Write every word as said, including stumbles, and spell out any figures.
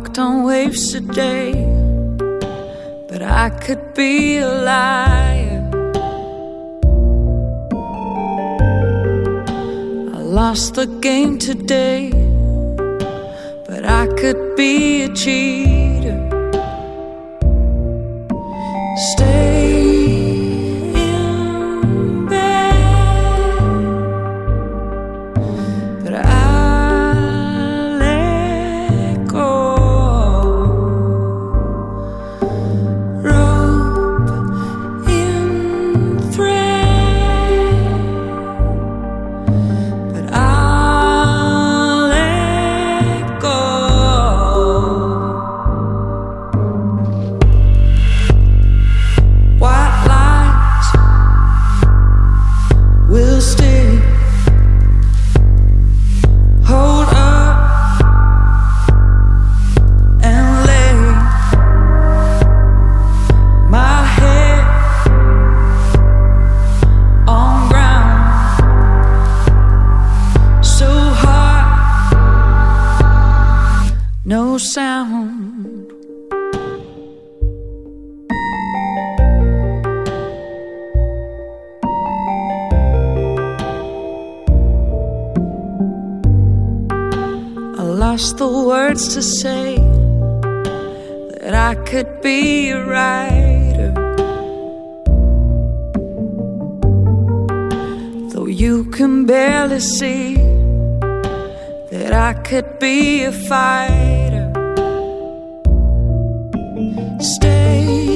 walked on waves today, but I could be a liar. I lost the game today, but I could be a cheater. Stay in bed, but I let go. Rope in thread, but I'll let go. White lights will stay. Hold up and lay my head on ground. So hard, no sound. I lost the words to say that I could be a writer. Though you can barely see that I could be a fighter. Stay